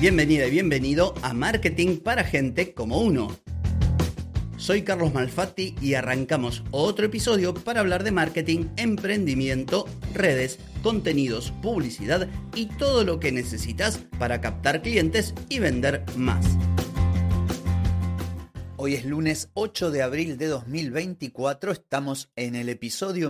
Bienvenida y bienvenido a Marketing para Gente como Uno. Soy Carlos Malfatti y arrancamos otro episodio para hablar de marketing, emprendimiento, redes, contenidos, publicidad y todo lo que necesitas para captar clientes y vender más. Hoy es lunes 8 de abril de 2024, estamos en el episodio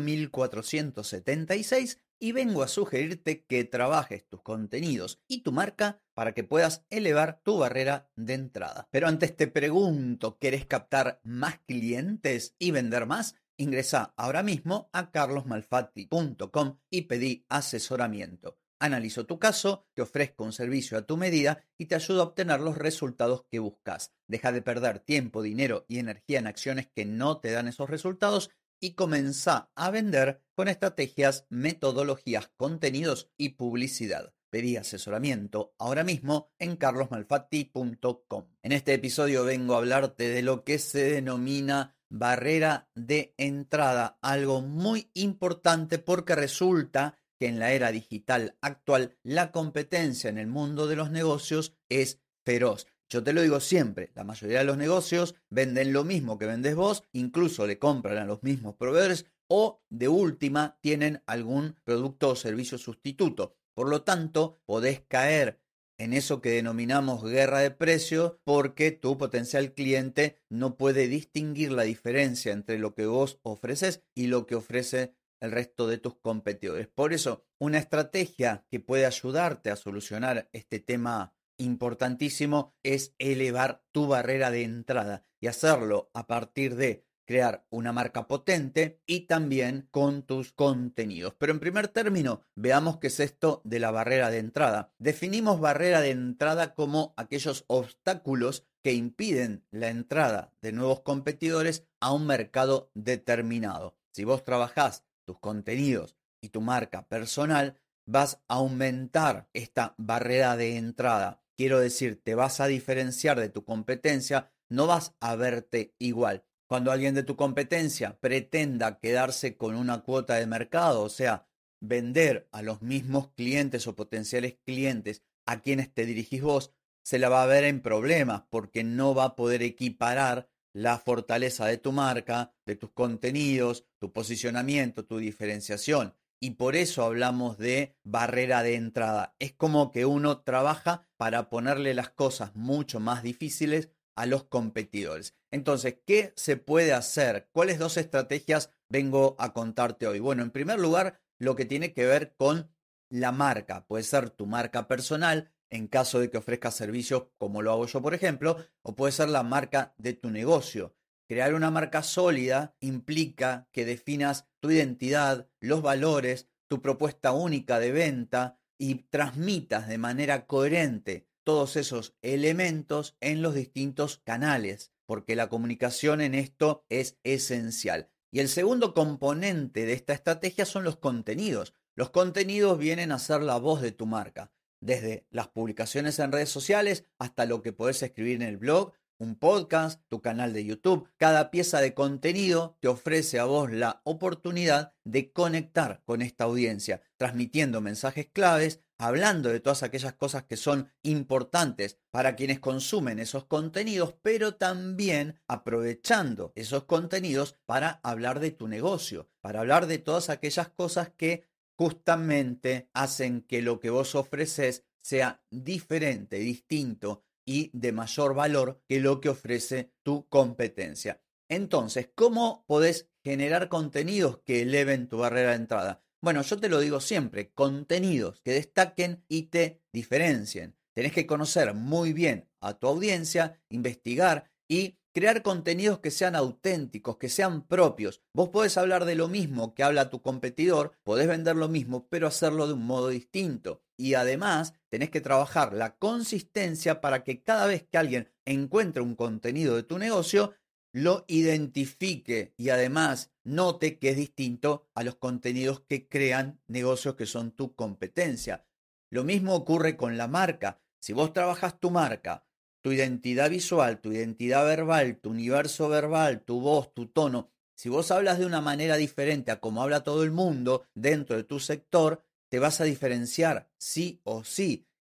1476 y vengo a sugerirte que trabajes tus contenidos y tu marca para que puedas elevar tu barrera de entrada. Pero antes te pregunto, ¿querés captar más clientes y vender más? Ingresa ahora mismo a carlosmalfatti.com y pedí asesoramiento. Analizo tu caso, te ofrezco un servicio a tu medida y te ayudo a obtener los resultados que buscas. Deja de perder tiempo, dinero y energía en acciones que no te dan esos resultados y comenzá a vender con estrategias, metodologías, contenidos y publicidad. Pedí asesoramiento ahora mismo en carlosmalfatti.com. En este episodio vengo a hablarte de lo que se denomina barrera de entrada, algo muy importante porque resulta que en la era digital actual la competencia en el mundo de los negocios es feroz. Yo te lo digo siempre, la mayoría de los negocios venden lo mismo que vendes vos, incluso le compran a los mismos proveedores o de última tienen algún producto o servicio sustituto. Por lo tanto, podés caer en eso que denominamos guerra de precios porque tu potencial cliente no puede distinguir la diferencia entre lo que vos ofreces y lo que ofrece el resto de tus competidores. Por eso, una estrategia que puede ayudarte a solucionar este tema importantísimo es elevar tu barrera de entrada y hacerlo a partir de crear una marca potente y también con tus contenidos. Pero en primer término, veamos qué es esto de la barrera de entrada. Definimos barrera de entrada como aquellos obstáculos que impiden la entrada de nuevos competidores a un mercado determinado. Si vos trabajás tus contenidos y tu marca personal, vas a aumentar esta barrera de entrada. Quiero decir, te vas a diferenciar de tu competencia, no vas a verte igual. Cuando alguien de tu competencia pretenda quedarse con una cuota de mercado, o sea, vender a los mismos clientes o potenciales clientes a quienes te dirigís vos, se la va a ver en problemas porque no va a poder equiparar la fortaleza de tu marca, de tus contenidos, tu posicionamiento, tu diferenciación. Y por eso hablamos de barrera de entrada. Es como que uno trabaja para ponerle las cosas mucho más difíciles a los competidores. Entonces, ¿qué se puede hacer? ¿Cuáles dos estrategias vengo a contarte hoy? Bueno, en primer lugar, lo que tiene que ver con la marca. Puede ser tu marca personal, en caso de que ofrezcas servicios como lo hago yo, por ejemplo, o puede ser la marca de tu negocio. Crear una marca sólida implica que definas tu identidad, los valores, tu propuesta única de venta y transmitas de manera coherente todos esos elementos en los distintos canales, porque la comunicación en esto es esencial. Y el segundo componente de esta estrategia son los contenidos. Los contenidos vienen a ser la voz de tu marca, desde las publicaciones en redes sociales hasta lo que podés escribir en el blog, un podcast, tu canal de YouTube. Cada pieza de contenido te ofrece a vos la oportunidad de conectar con esta audiencia, transmitiendo mensajes claves, hablando de todas aquellas cosas que son importantes para quienes consumen esos contenidos, pero también aprovechando esos contenidos para hablar de tu negocio, para hablar de todas aquellas cosas que justamente hacen que lo que vos ofreces sea diferente, distinto y de mayor valor que lo que ofrece tu competencia. Entonces, ¿cómo podés generar contenidos que eleven tu barrera de entrada? Bueno, yo te lo digo siempre, contenidos que destaquen y te diferencien. Tenés que conocer muy bien a tu audiencia, investigar y crear contenidos que sean auténticos, que sean propios. Vos podés hablar de lo mismo que habla tu competidor, podés vender lo mismo, pero hacerlo de un modo distinto. Y además tenés que trabajar la consistencia para que cada vez que alguien encuentre un contenido de tu negocio, lo identifique y además note que es distinto a los contenidos que crean negocios que son tu competencia. Lo mismo ocurre con la marca. Si vos trabajas tu marca, tu identidad visual, tu identidad verbal, tu universo verbal, tu voz, tu tono, si vos hablas de una manera diferente a como habla todo el mundo dentro de tu sector, te vas a diferenciar sí o sí.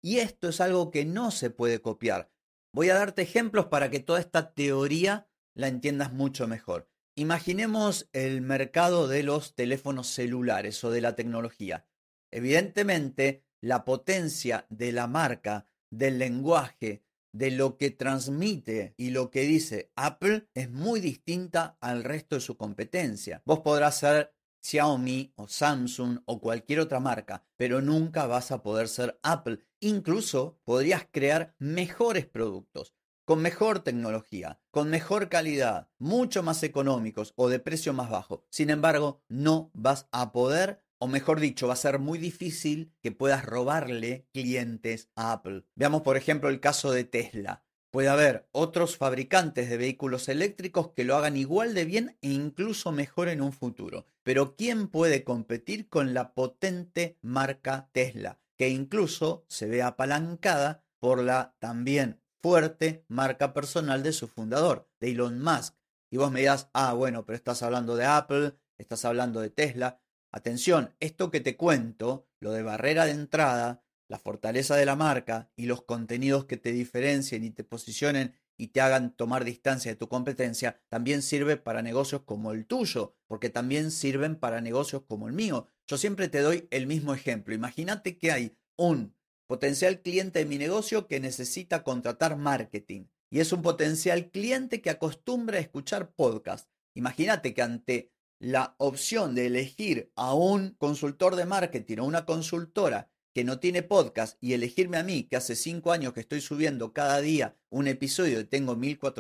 Y esto es algo que no se puede copiar. Voy a darte ejemplos para que toda esta teoría la entiendas mucho mejor. Imaginemos el mercado de los teléfonos celulares o de la tecnología. Evidentemente, la potencia de la marca, del lenguaje, de lo que transmite y lo que dice Apple es muy distinta al resto de su competencia. Vos podrás ser Xiaomi o Samsung o cualquier otra marca, pero nunca vas a poder ser Apple. Incluso podrías crear mejores productos, con mejor tecnología, con mejor calidad, mucho más económicos o de precio más bajo. Sin embargo, no vas a poder, o mejor dicho, va a ser muy difícil que puedas robarle clientes a Apple. Veamos por ejemplo el caso de Tesla. Puede haber otros fabricantes de vehículos eléctricos que lo hagan igual de bien e incluso mejor en un futuro. Pero ¿quién puede competir con la potente marca Tesla, que incluso se ve apalancada por la también fuerte marca personal de su fundador, de Elon Musk? Y vos me dirás, bueno, pero estás hablando de Apple, estás hablando de Tesla. Atención, esto que te cuento, lo de barrera de entrada, la fortaleza de la marca y los contenidos que te diferencien y te posicionen y te hagan tomar distancia de tu competencia, también sirve para negocios como el tuyo, porque también sirven para negocios como el mío. Yo siempre te doy el mismo ejemplo. Imagínate que hay un potencial cliente de mi negocio que necesita contratar marketing y es un potencial cliente que acostumbra a escuchar podcast. Imagínate que ante la opción de elegir a un consultor de marketing o una consultora que no tiene podcast y elegirme a mí, que hace 5 años que estoy subiendo cada día un episodio y tengo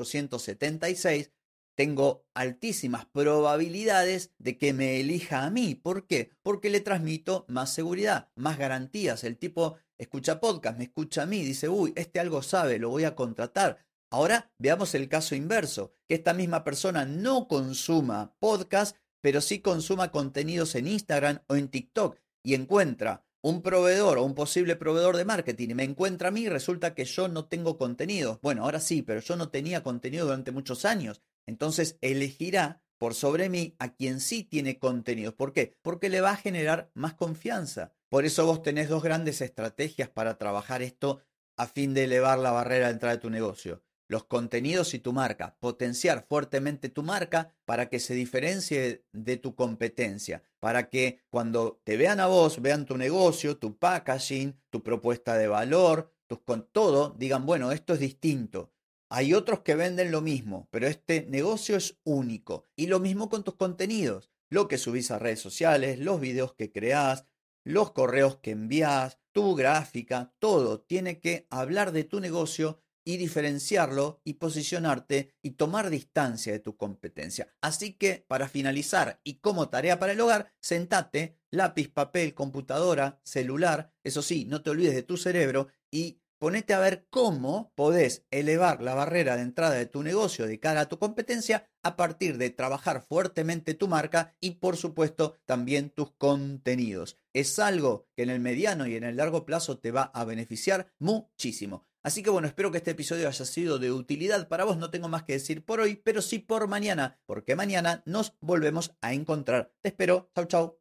1476, tengo altísimas probabilidades de que me elija a mí. ¿Por qué? Porque le transmito más seguridad, más garantías. El tipo escucha podcast, me escucha a mí, dice, este algo sabe, lo voy a contratar. Ahora veamos el caso inverso, que esta misma persona no consuma podcast, pero sí consuma contenidos en Instagram o en TikTok y encuentra un proveedor o un posible proveedor de marketing y me encuentra a mí y resulta que yo no tengo contenido. Bueno, ahora sí, pero yo no tenía contenido durante muchos años. Entonces elegirá por sobre mí a quien sí tiene contenidos. ¿Por qué? Porque le va a generar más confianza. Por eso vos tenés 2 grandes estrategias para trabajar esto a fin de elevar la barrera de entrada de tu negocio. Los contenidos y tu marca. Potenciar fuertemente tu marca para que se diferencie de tu competencia. Para que cuando te vean a vos, vean tu negocio, tu packaging, tu propuesta de valor, con todo, digan, bueno, esto es distinto. Hay otros que venden lo mismo, pero este negocio es único. Y lo mismo con tus contenidos. Lo que subís a redes sociales, los videos que creás, los correos que envías, tu gráfica, todo tiene que hablar de tu negocio y diferenciarlo y posicionarte y tomar distancia de tu competencia. Así que para finalizar y como tarea para el hogar, sentate, lápiz, papel, computadora, celular, eso sí, no te olvides de tu cerebro y ponete a ver cómo podés elevar la barrera de entrada de tu negocio de cara a tu competencia a partir de trabajar fuertemente tu marca y por supuesto también tus contenidos. Es algo que en el mediano y en el largo plazo te va a beneficiar muchísimo. Así que bueno, espero que este episodio haya sido de utilidad para vos. No tengo más que decir por hoy, pero sí por mañana, porque mañana nos volvemos a encontrar. Te espero. Chau, chau.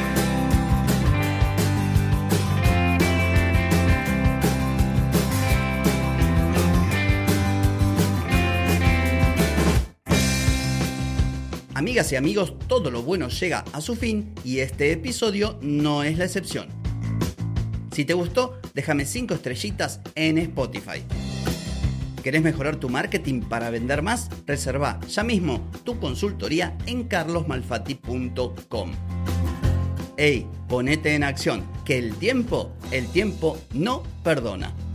Amigas y amigos, todo lo bueno llega a su fin y este episodio no es la excepción. Si te gustó, déjame 5 estrellitas en Spotify. ¿Querés mejorar tu marketing para vender más? Reserva ya mismo tu consultoría en carlosmalfatti.com. Ponete en acción, que el tiempo no perdona.